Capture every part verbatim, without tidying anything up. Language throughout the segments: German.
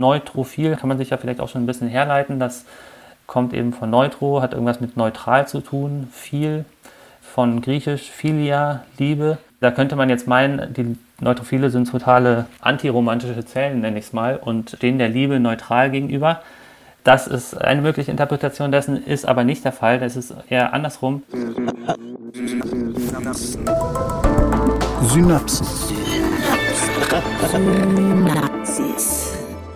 Neutrophil kann man sich ja vielleicht auch schon ein bisschen herleiten. Das kommt eben von Neutro, hat irgendwas mit neutral zu tun. Phil, von griechisch Philia, Liebe. Da könnte man jetzt meinen, die Neutrophile sind totale antiromantische Zellen, nenne ich es mal, und stehen der Liebe neutral gegenüber. Das ist eine mögliche Interpretation dessen, ist aber nicht der Fall. Das ist eher andersrum. Synapsen. Synapsis.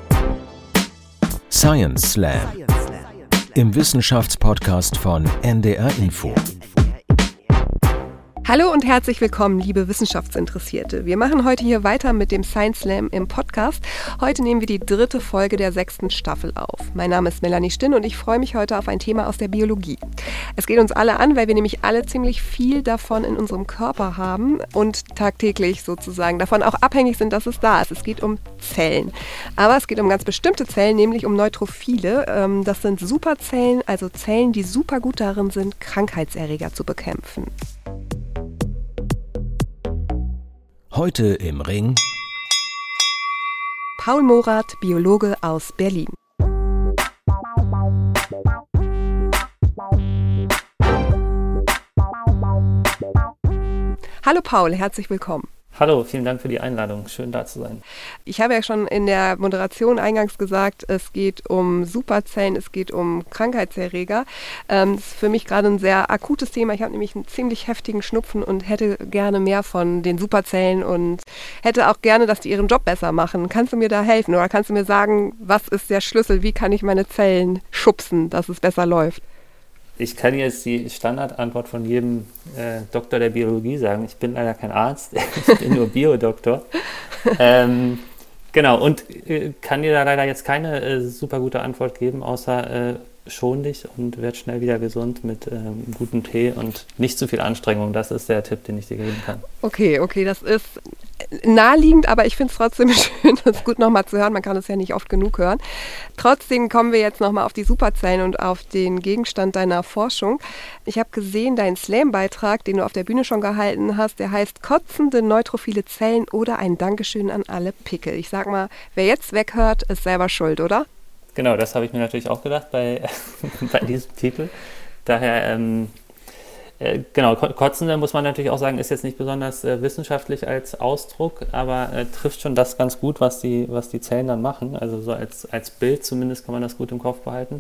Science Slam. Im Wissenschaftspodcast von N D R Info. Hallo und herzlich willkommen, liebe Wissenschaftsinteressierte. Wir machen heute hier weiter mit dem Science Slam im Podcast. Heute nehmen wir die dritte Folge der sechsten Staffel auf. Mein Name ist Melanie Stinn und ich freue mich heute auf ein Thema aus der Biologie. Es geht uns alle an, weil wir nämlich alle ziemlich viel davon in unserem Körper haben und tagtäglich sozusagen davon auch abhängig sind, dass es da ist. Es geht um Zellen. Aber es geht um ganz bestimmte Zellen, nämlich um Neutrophile. Das sind Superzellen, also Zellen, die super gut darin sind, Krankheitserreger zu bekämpfen. Heute im Ring Paul Morath, Biologe aus Berlin. Hallo Paul, herzlich willkommen. Hallo, vielen Dank für die Einladung. Schön, da zu sein. Ich habe ja schon in der Moderation eingangs gesagt, es geht um Superzellen, es geht um Krankheitserreger. Ähm, das ist für mich gerade ein sehr akutes Thema. Ich habe nämlich einen ziemlich heftigen Schnupfen und hätte gerne mehr von den Superzellen und hätte auch gerne, dass die ihren Job besser machen. Kannst du mir da helfen oder kannst du mir sagen, was ist der Schlüssel? Wie kann ich meine Zellen schubsen, dass es besser läuft? Ich kann jetzt die Standardantwort von jedem äh, Doktor der Biologie sagen. Ich bin leider kein Arzt, ich bin nur Biodoktor. ähm, genau, und äh, kann dir da leider jetzt keine äh, super gute Antwort geben, außer äh, schon dich und werd schnell wieder gesund mit ähm, gutem Tee und nicht zu viel Anstrengung. Das ist der Tipp, den ich dir geben kann. Okay, okay, das ist naheliegend, aber ich finde es trotzdem schön, das gut nochmal zu hören. Man kann es ja nicht oft genug hören. Trotzdem kommen wir jetzt nochmal auf die Superzellen und auf den Gegenstand deiner Forschung. Ich habe gesehen, deinen Slam-Beitrag, den du auf der Bühne schon gehalten hast, der heißt Kotzende neutrophile Zellen oder ein Dankeschön an alle Pickel. Ich sag mal, wer jetzt weghört, ist selber schuld, oder? Genau, das habe ich mir natürlich auch gedacht bei, bei diesem Titel. Daher, ähm, äh, genau, Kotzende, muss man natürlich auch sagen, ist jetzt nicht besonders äh, wissenschaftlich als Ausdruck, aber äh, trifft schon das ganz gut, was die, was die Zellen dann machen. Also so als, als Bild zumindest kann man das gut im Kopf behalten.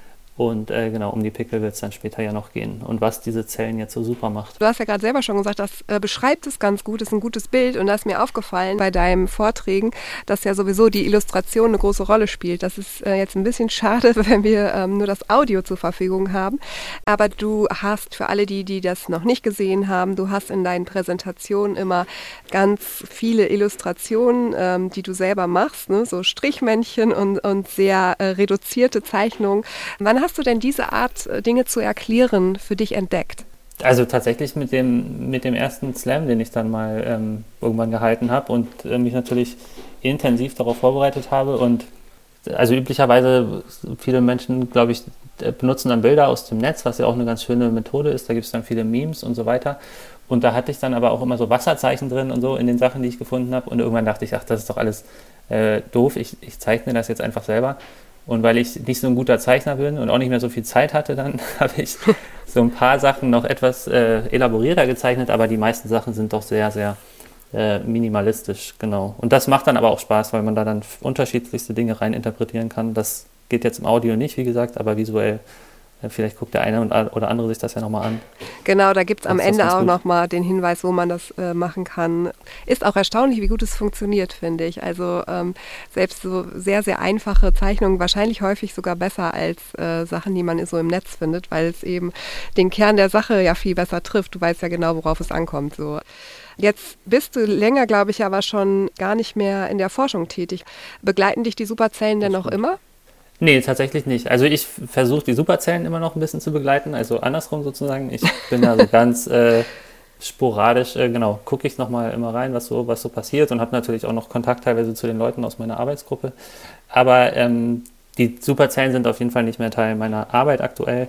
Und äh, genau, um die Pickel wird es dann später ja noch gehen. Und was diese Zellen jetzt so super macht. Du hast ja gerade selber schon gesagt, das äh, beschreibt es ganz gut, ist ein gutes Bild. Und da ist mir aufgefallen bei deinen Vorträgen, dass ja sowieso die Illustration eine große Rolle spielt. Das ist äh, jetzt ein bisschen schade, wenn wir ähm, nur das Audio zur Verfügung haben. Aber du hast, für alle die, die das noch nicht gesehen haben, du hast in deinen Präsentationen immer ganz viele Illustrationen, ähm, die du selber machst, ne? So Strichmännchen und, und sehr äh, reduzierte Zeichnungen. Wann hast du denn diese Art, Dinge zu erklären, für dich entdeckt? Also tatsächlich mit dem, mit dem ersten Slam, den ich dann mal ähm, irgendwann gehalten habe und äh, mich natürlich intensiv darauf vorbereitet habe. Und also üblicherweise, viele Menschen, glaube ich, benutzen dann Bilder aus dem Netz, was ja auch eine ganz schöne Methode ist. Da gibt es dann viele Memes und so weiter. Und da hatte ich dann aber auch immer so Wasserzeichen drin und so in den Sachen, die ich gefunden habe. Und irgendwann dachte ich, ach, das ist doch alles äh, doof. Ich, ich zeichne das jetzt einfach selber. Und weil ich nicht so ein guter Zeichner bin und auch nicht mehr so viel Zeit hatte, dann habe ich so ein paar Sachen noch etwas äh, elaborierter gezeichnet, aber die meisten Sachen sind doch sehr, sehr äh, minimalistisch, genau. Und das macht dann aber auch Spaß, weil man da dann unterschiedlichste Dinge rein interpretieren kann. Das geht jetzt im Audio nicht, wie gesagt, aber visuell. Vielleicht guckt der eine oder andere sich das ja nochmal an. Genau, da gibt es am Ende auch nochmal den Hinweis, wo man das äh, machen kann. Ist auch erstaunlich, wie gut es funktioniert, finde ich. Also ähm, selbst so sehr, sehr einfache Zeichnungen, wahrscheinlich häufig sogar besser als äh, Sachen, die man so im Netz findet, weil es eben den Kern der Sache ja viel besser trifft. Du weißt ja genau, worauf es ankommt. So. Jetzt bist du länger, glaube ich, aber schon gar nicht mehr in der Forschung tätig. Begleiten dich die Superzellen denn noch immer? Nee, tatsächlich nicht. Also ich versuche die Superzellen immer noch ein bisschen zu begleiten, also andersrum sozusagen. Ich bin da so ganz äh, sporadisch, äh, genau, gucke ich nochmal immer rein, was so, was so passiert und habe natürlich auch noch Kontakt teilweise zu den Leuten aus meiner Arbeitsgruppe. Aber ähm, die Superzellen sind auf jeden Fall nicht mehr Teil meiner Arbeit aktuell.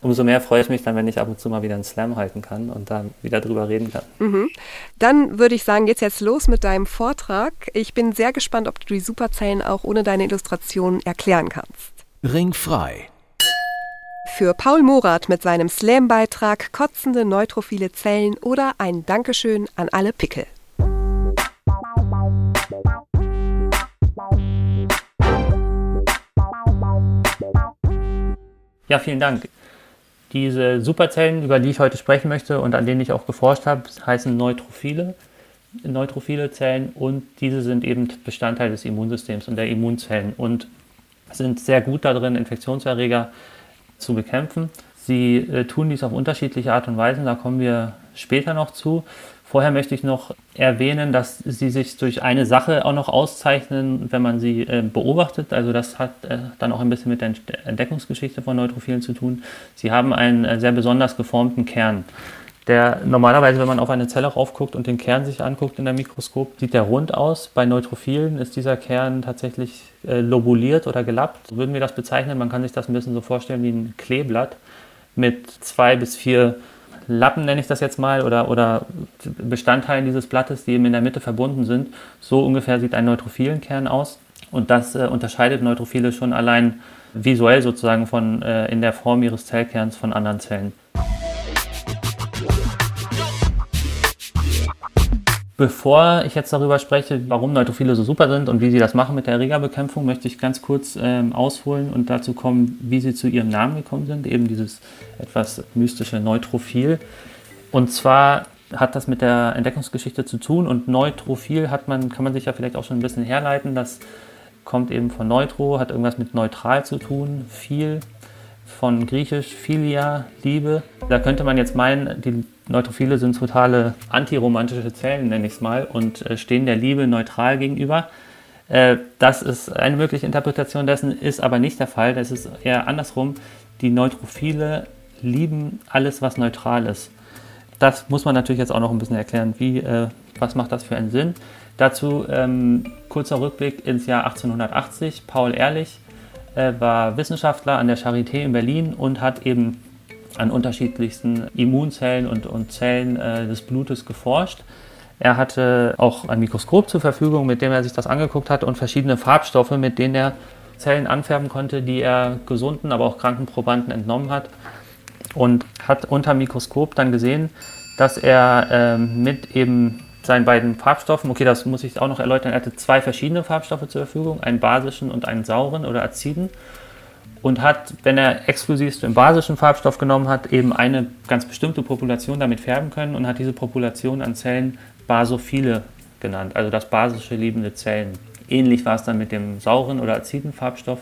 umso mehr freue ich mich dann, wenn ich ab und zu mal wieder einen Slam halten kann und da wieder drüber reden kann. Mhm. Dann würde ich sagen, geht's jetzt los mit deinem Vortrag. Ich bin sehr gespannt, ob du die Superzellen auch ohne deine Illustrationen erklären kannst. Ringfrei. Für Paul Morath mit seinem Slam-Beitrag Kotzende neutrophile Zellen oder ein Dankeschön an alle Pickel. Ja, vielen Dank. Diese Superzellen, über die ich heute sprechen möchte und an denen ich auch geforscht habe, heißen Neutrophile, neutrophile Zellen, und diese sind eben Bestandteil des Immunsystems und der Immunzellen und sind sehr gut darin, Infektionserreger zu bekämpfen. Sie äh, tun dies auf unterschiedliche Art und Weise, da kommen wir später noch zu. Vorher möchte ich noch erwähnen, dass sie sich durch eine Sache auch noch auszeichnen, wenn man sie äh, beobachtet. Also das hat äh, dann auch ein bisschen mit der Entdeckungsgeschichte von Neutrophilen zu tun. Sie haben einen äh, sehr besonders geformten Kern. Der normalerweise, wenn man auf eine Zelle raufguckt und den Kern sich anguckt in der Mikroskop, sieht der rund aus. Bei Neutrophilen ist dieser Kern tatsächlich äh, lobuliert oder gelappt. So würden wir das bezeichnen. Man kann sich das ein bisschen so vorstellen wie ein Kleeblatt mit zwei bis vier Lappen, nenne ich das jetzt mal, oder, oder Bestandteilen dieses Blattes, die eben in der Mitte verbunden sind. So ungefähr sieht ein neutrophilen Kern aus. Und das äh, unterscheidet Neutrophile schon allein visuell sozusagen von, äh, in der Form ihres Zellkerns von anderen Zellen. Bevor ich jetzt darüber spreche, warum Neutrophile so super sind und wie sie das machen mit der Erregerbekämpfung, möchte ich ganz kurz ähm, ausholen und dazu kommen, wie sie zu ihrem Namen gekommen sind, eben dieses etwas mystische Neutrophil. Und zwar hat das mit der Entdeckungsgeschichte zu tun, und Neutrophil hat man, kann man sich ja vielleicht auch schon ein bisschen herleiten, das kommt eben von Neutro, hat irgendwas mit neutral zu tun, viel, von griechisch Philia, Liebe. Da könnte man jetzt meinen, die Neutrophile sind totale antiromantische Zellen, nenne ich es mal, und äh, stehen der Liebe neutral gegenüber. Äh, das ist eine mögliche Interpretation dessen, ist aber nicht der Fall. Das ist eher andersrum. Die Neutrophile lieben alles, was neutral ist. Das muss man natürlich jetzt auch noch ein bisschen erklären. Wie, äh, was macht das für einen Sinn? Dazu ähm, kurzer Rückblick ins Jahr achtzehnhundertachtzig. Paul Ehrlich äh, war Wissenschaftler an der Charité in Berlin und hat eben an unterschiedlichsten Immunzellen und, und Zellen äh, des Blutes geforscht. Er hatte auch ein Mikroskop zur Verfügung, mit dem er sich das angeguckt hat, und verschiedene Farbstoffe, mit denen er Zellen anfärben konnte, die er gesunden, aber auch kranken Probanden entnommen hat. Und hat unter dem Mikroskop dann gesehen, dass er äh, mit eben seinen beiden Farbstoffen, okay, das muss ich auch noch erläutern, er hatte zwei verschiedene Farbstoffe zur Verfügung, einen basischen und einen sauren oder aziden. Und hat, wenn er exklusiv den basischen Farbstoff genommen hat, eben eine ganz bestimmte Population damit färben können und hat diese Population an Zellen Basophile genannt, also das basische liebende Zellen. Ähnlich war es dann mit dem sauren oder aziden Farbstoff.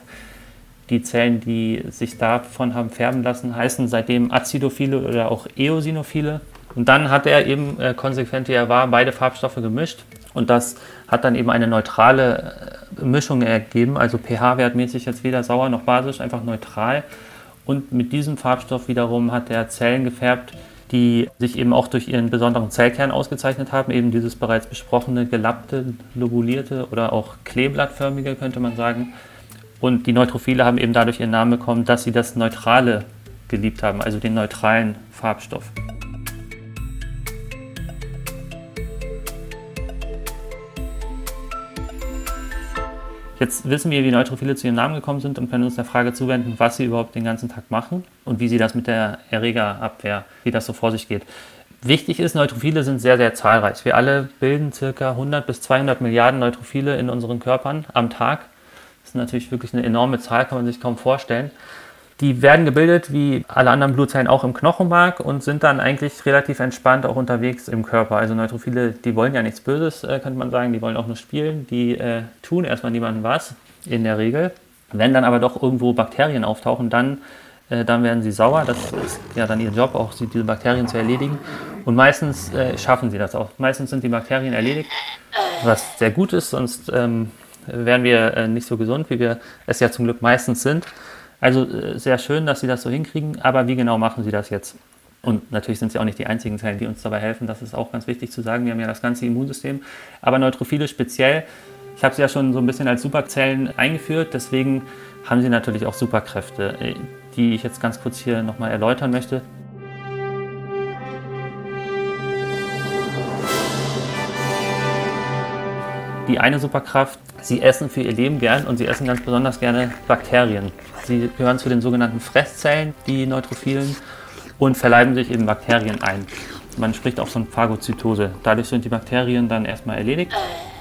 Die Zellen, die sich davon haben färben lassen, heißen seitdem Acidophile oder auch Eosinophile. Und dann hat er eben äh, konsequent, wie er war, beide Farbstoffe gemischt. Und das hat dann eben eine neutrale äh, Mischung ergeben, also pH-wertmäßig jetzt weder sauer noch basisch, einfach neutral. Und mit diesem Farbstoff wiederum hat er Zellen gefärbt, die sich eben auch durch ihren besonderen Zellkern ausgezeichnet haben, eben dieses bereits besprochene gelappte, lobulierte oder auch kleeblattförmige, könnte man sagen. Und die Neutrophile haben eben dadurch ihren Namen bekommen, dass sie das Neutrale geliebt haben, also den neutralen Farbstoff. Jetzt wissen wir, wie Neutrophile zu ihrem Namen gekommen sind und können uns der Frage zuwenden, was sie überhaupt den ganzen Tag machen und wie sie das mit der Erregerabwehr, wie das so vor sich geht. Wichtig ist, Neutrophile sind sehr, sehr zahlreich. Wir alle bilden ca. hundert bis zweihundert Milliarden Neutrophile in unseren Körpern am Tag. Das ist natürlich wirklich eine enorme Zahl, kann man sich kaum vorstellen. Die werden gebildet, wie alle anderen Blutzellen, auch im Knochenmark und sind dann eigentlich relativ entspannt auch unterwegs im Körper. Also Neutrophile, die wollen ja nichts Böses, äh, könnte man sagen, die wollen auch nur spielen. Die äh, tun erstmal niemandem was, in der Regel. Wenn dann aber doch irgendwo Bakterien auftauchen, dann, äh, dann werden sie sauer. Das ist ja dann ihr Job, auch diese Bakterien zu erledigen. Und meistens äh, schaffen sie das auch. Meistens sind die Bakterien erledigt, was sehr gut ist, sonst ähm, wären wir äh, nicht so gesund, wie wir es ja zum Glück meistens sind. Also sehr schön, dass sie das so hinkriegen, aber wie genau machen sie das jetzt? Und natürlich sind sie auch nicht die einzigen Zellen, die uns dabei helfen, das ist auch ganz wichtig zu sagen, wir haben ja das ganze Immunsystem, aber Neutrophile speziell, ich habe sie ja schon so ein bisschen als Superzellen eingeführt, deswegen haben sie natürlich auch Superkräfte, die ich jetzt ganz kurz hier nochmal erläutern möchte. Die eine Superkraft, sie essen für ihr Leben gern und sie essen ganz besonders gerne Bakterien. Sie gehören zu den sogenannten Fresszellen, die Neutrophilen, und verleiben sich eben Bakterien ein. Man spricht auch von Phagozytose. Dadurch sind die Bakterien dann erstmal erledigt.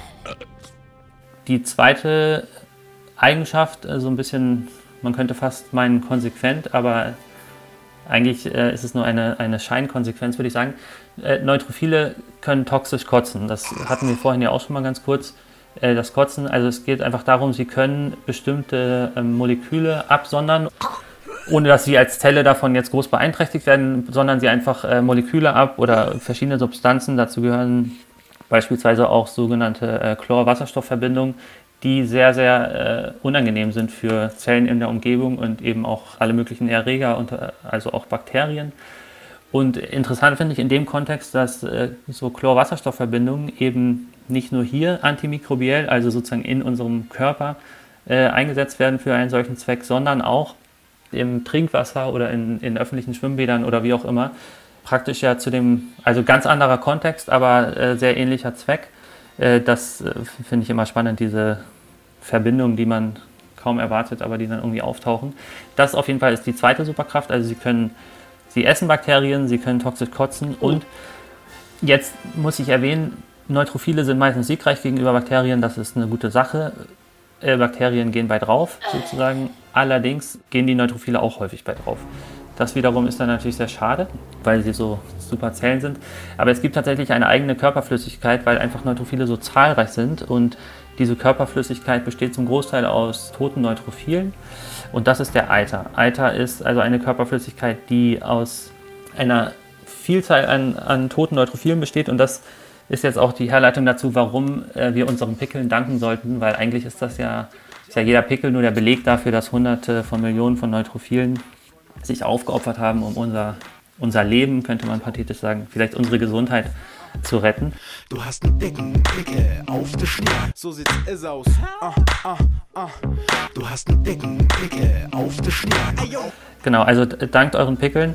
Die zweite Eigenschaft, so ein bisschen, man könnte fast meinen konsequent, aber eigentlich äh, ist es nur eine, eine Scheinkonsequenz, würde ich sagen. Äh, Neutrophile können toxisch kotzen. Das hatten wir vorhin ja auch schon mal ganz kurz. Äh, das Kotzen, also es geht einfach darum, sie können bestimmte äh, Moleküle absondern, ohne dass sie als Zelle davon jetzt groß beeinträchtigt werden, sondern sie einfach äh, Moleküle ab oder verschiedene Substanzen. Dazu gehören beispielsweise auch sogenannte äh, Chlor-Wasserstoff-Verbindungen, die sehr, sehr äh, unangenehm sind für Zellen in der Umgebung und eben auch alle möglichen Erreger, und, äh, also auch Bakterien. Und interessant finde ich in dem Kontext, dass äh, so Chlor-Wasserstoff-Verbindungen eben nicht nur hier antimikrobiell, also sozusagen in unserem Körper, äh, eingesetzt werden für einen solchen Zweck, sondern auch im Trinkwasser oder in, in öffentlichen Schwimmbädern oder wie auch immer. Praktisch ja zu dem, also ganz anderer Kontext, aber äh, sehr ähnlicher Zweck. Das finde ich immer spannend, diese Verbindungen, die man kaum erwartet, aber die dann irgendwie auftauchen. Das auf jeden Fall ist die zweite Superkraft. Also sie können, sie essen Bakterien, sie können toxisch kotzen und jetzt muss ich erwähnen, Neutrophile sind meistens siegreich gegenüber Bakterien, das ist eine gute Sache. Äh, Bakterien gehen bei drauf sozusagen, allerdings gehen die Neutrophile auch häufig bei drauf. Das wiederum ist dann natürlich sehr schade, weil sie so super Zellen sind. Aber es gibt tatsächlich eine eigene Körperflüssigkeit, weil einfach Neutrophile so zahlreich sind. Und diese Körperflüssigkeit besteht zum Großteil aus toten Neutrophilen. Und das ist der Eiter. Eiter ist also eine Körperflüssigkeit, die aus einer Vielzahl an, an toten Neutrophilen besteht. Und das ist jetzt auch die Herleitung dazu, warum äh, wir unseren Pickeln danken sollten. Weil eigentlich ist das ja, ist ja jeder Pickel nur der Beleg dafür, dass Hunderte von Millionen von Neutrophilen sich aufgeopfert haben, um unser, unser Leben, könnte man pathetisch sagen, vielleicht unsere Gesundheit zu retten. Du hast einen dicken Pickel auf der Stirn. So sieht es aus. Ah, ah, ah. Du hast einen dicken Pickel auf der Stirn. Genau, also dankt euren Pickeln.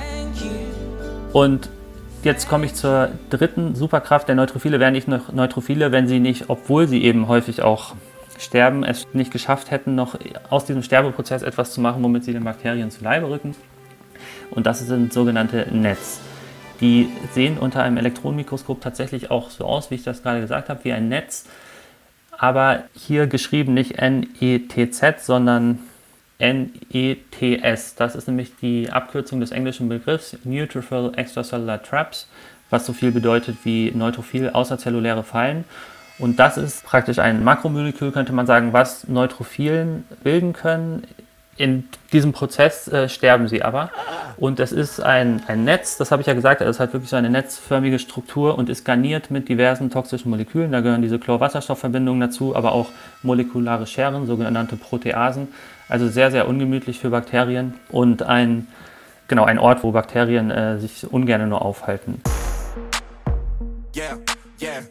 Und jetzt komme ich zur dritten Superkraft. Der Neutrophile wären nicht noch Neutrophile, wenn sie nicht, obwohl sie eben häufig auch sterben, es nicht geschafft hätten, noch aus diesem Sterbeprozess etwas zu machen, womit sie den Bakterien zu Leibe rücken. Und das sind sogenannte Nets. Die sehen unter einem Elektronenmikroskop tatsächlich auch so aus, wie ich das gerade gesagt habe, wie ein Netz. Aber hier geschrieben nicht N E T Z, sondern N E T S. Das ist nämlich die Abkürzung des englischen Begriffs Neutrophil Extracellular Traps, was so viel bedeutet wie Neutrophil außerzelluläre Fallen. Und das ist praktisch ein Makromolekül, könnte man sagen, was Neutrophilen bilden können. In diesem Prozess äh, sterben sie aber. Und es ist ein, ein Netz, das habe ich ja gesagt, es hat wirklich so eine netzförmige Struktur und ist garniert mit diversen toxischen Molekülen. Da gehören diese Chlor-Wasserstoff-Verbindungen dazu, aber auch molekulare Scheren, sogenannte Proteasen. Also sehr, sehr ungemütlich für Bakterien und ein, genau, ein Ort, wo Bakterien äh, sich ungern nur aufhalten. Yeah, yeah.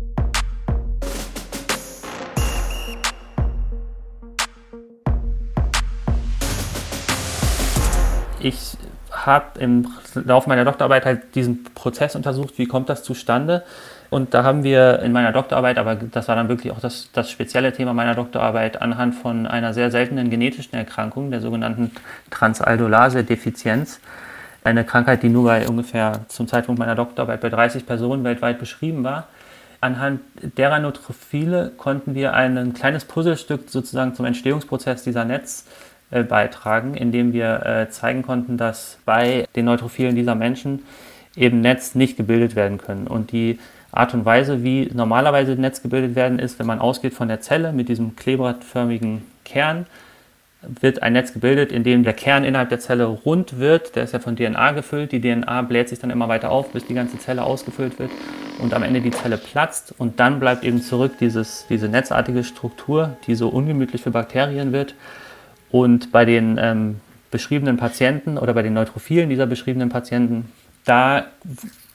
Ich habe im Laufe meiner Doktorarbeit halt diesen Prozess untersucht, wie kommt das zustande. Und da haben wir in meiner Doktorarbeit, aber das war dann wirklich auch das, das spezielle Thema meiner Doktorarbeit, anhand von einer sehr seltenen genetischen Erkrankung, der sogenannten Transaldolase-Defizienz, eine Krankheit, die nur bei ungefähr zum Zeitpunkt meiner Doktorarbeit bei dreißig Personen weltweit beschrieben war. Anhand derer Neutrophile konnten wir ein kleines Puzzlestück sozusagen zum Entstehungsprozess dieser Netz beitragen, indem wir äh, zeigen konnten, dass bei den Neutrophilen dieser Menschen eben Netz nicht gebildet werden können. Und die Art und Weise, wie normalerweise Netz gebildet werden, ist, wenn man ausgeht von der Zelle mit diesem kleeblattförmigen Kern, wird ein Netz gebildet, in dem der Kern innerhalb der Zelle rund wird. Der ist ja von D N A gefüllt. Die D N A bläht sich dann immer weiter auf, bis die ganze Zelle ausgefüllt wird und am Ende die Zelle platzt. Und dann bleibt eben zurück dieses, diese netzartige Struktur, die so ungemütlich für Bakterien wird. Und bei den ähm, beschriebenen Patienten oder bei den Neutrophilen dieser beschriebenen Patienten, da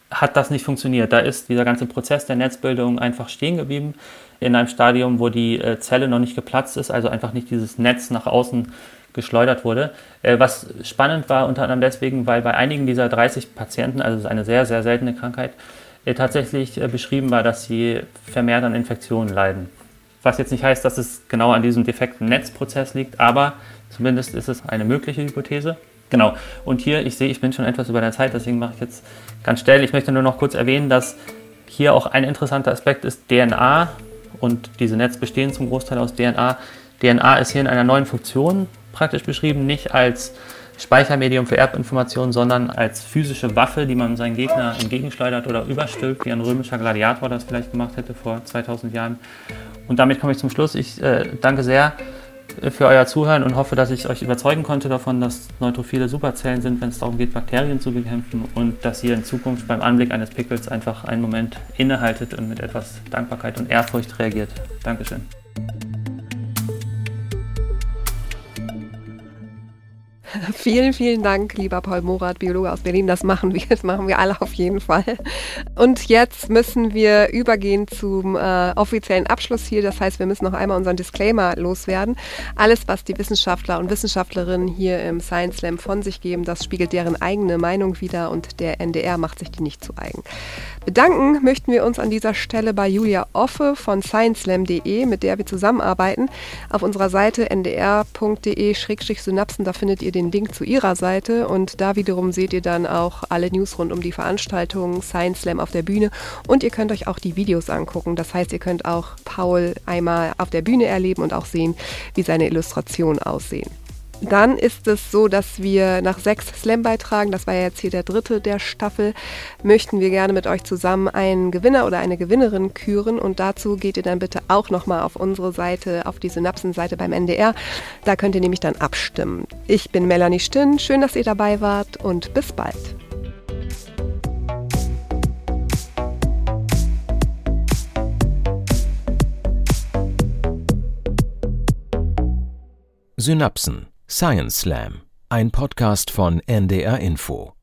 hat das nicht funktioniert. Da ist dieser ganze Prozess der Netzbildung einfach stehen geblieben in einem Stadium, wo die äh, Zelle noch nicht geplatzt ist, also einfach nicht dieses Netz nach außen geschleudert wurde. Äh, was spannend war, unter anderem deswegen, weil bei einigen dieser dreißig Patienten, also es ist eine sehr, sehr seltene Krankheit, äh, tatsächlich äh, beschrieben war, dass sie vermehrt an Infektionen leiden. Was jetzt nicht heißt, dass es genau an diesem defekten Netzprozess liegt, aber zumindest ist es eine mögliche Hypothese. Genau. Und hier, ich sehe, ich bin schon etwas über der Zeit, deswegen mache ich jetzt ganz schnell. Ich möchte nur noch kurz erwähnen, dass hier auch ein interessanter Aspekt ist, D N A, und diese Netze bestehen zum Großteil aus D N A. D N A ist hier in einer neuen Funktion praktisch beschrieben, nicht als Speichermedium für Erbinformationen, sondern als physische Waffe, die man seinen Gegner entgegenschleudert oder überstülpt, wie ein römischer Gladiator das vielleicht gemacht hätte vor zweitausend Jahren. Und damit komme ich zum Schluss. Ich äh, danke sehr für euer Zuhören und hoffe, dass ich euch überzeugen konnte davon, dass Neutrophile Superzellen sind, wenn es darum geht, Bakterien zu bekämpfen, und dass ihr in Zukunft beim Anblick eines Pickels einfach einen Moment innehaltet und mit etwas Dankbarkeit und Ehrfurcht reagiert. Dankeschön. Vielen, vielen Dank, lieber Paul Morath, Biologe aus Berlin. Das machen wir, das machen wir alle auf jeden Fall. Und jetzt müssen wir übergehen zum äh, offiziellen Abschluss hier. Das heißt, wir müssen noch einmal unseren Disclaimer loswerden. Alles, was die Wissenschaftler und Wissenschaftlerinnen hier im Science Slam von sich geben, das spiegelt deren eigene Meinung wider, und der N D R macht sich die nicht zu eigen. Bedanken möchten wir uns an dieser Stelle bei Julia Offe von science slam punkt de, mit der wir zusammenarbeiten. Auf unserer Seite n d r punkt d e slash synapsen, da findet ihr den Link zu ihrer Seite, und da wiederum seht ihr dann auch alle News rund um die Veranstaltung Science Slam auf der Bühne, und ihr könnt euch auch die Videos angucken. Das heißt, ihr könnt auch Paul einmal auf der Bühne erleben und auch sehen, wie seine Illustrationen aussehen. Dann ist es so, dass wir nach sechs Slam-Beitragen, das war ja jetzt hier der dritte der Staffel, möchten wir gerne mit euch zusammen einen Gewinner oder eine Gewinnerin küren, und dazu geht ihr dann bitte auch nochmal auf unsere Seite, auf die Synapsen-Seite beim N D R. Da könnt ihr nämlich dann abstimmen. Ich bin Melanie Stinn, schön, dass ihr dabei wart, und bis bald. Synapsen. Science Slam, ein Podcast von N D R Info.